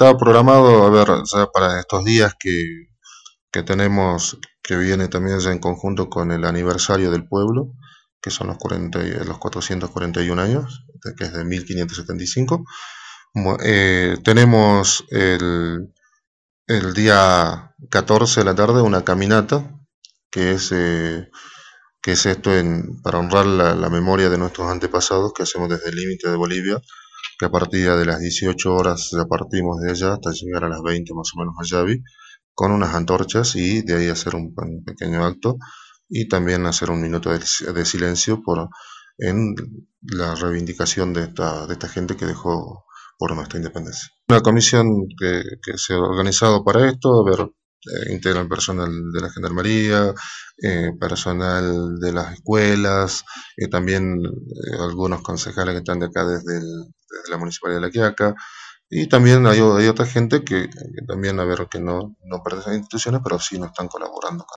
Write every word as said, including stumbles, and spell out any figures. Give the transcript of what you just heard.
estaba programado, a ver, ya para estos días que, que tenemos, que viene también ya en conjunto con el aniversario del pueblo, que son los, cuarenta, y- los cuatrocientos cuarenta y un años, de- que es de mil quinientos setenta y cinco. Mo- eh, tenemos el, el día catorce de la tarde una caminata, que es, eh, que es esto en, para honrar la, la memoria de nuestros antepasados, que hacemos desde el límite de Bolivia, que a partir de las dieciocho horas ya partimos de allá hasta llegar a las veinte más o menos a Yavi, con unas antorchas y de ahí hacer un, un pequeño acto y también hacer un minuto de, de silencio por, en la reivindicación de esta, de esta gente que dejó por nuestra independencia. Una comisión que, que se ha organizado para esto, a ver, eh, integran personal de la Gendarmería, eh, personal de las escuelas, eh, también eh, algunos concejales que están de acá desde, el, desde la Municipalidad de La Quiaca, y también hay, hay otra gente que, que también, a ver, que no, no pertenece a instituciones, pero sí nos están colaborando.